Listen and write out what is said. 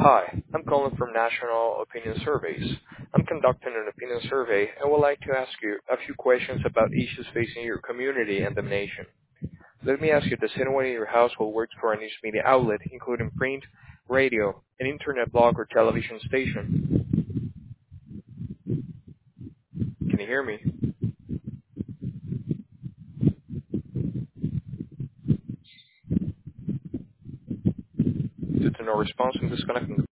Hi, I'm calling from National Opinion Surveys. I'm conducting an opinion survey and would like to ask you a few questions about issues facing your community and the nation. Let me ask you, does anyone in your household work for a news media outlet, including print, radio, an internet blog, or television station? Can you hear me? Due to no response, I'm disconnecting.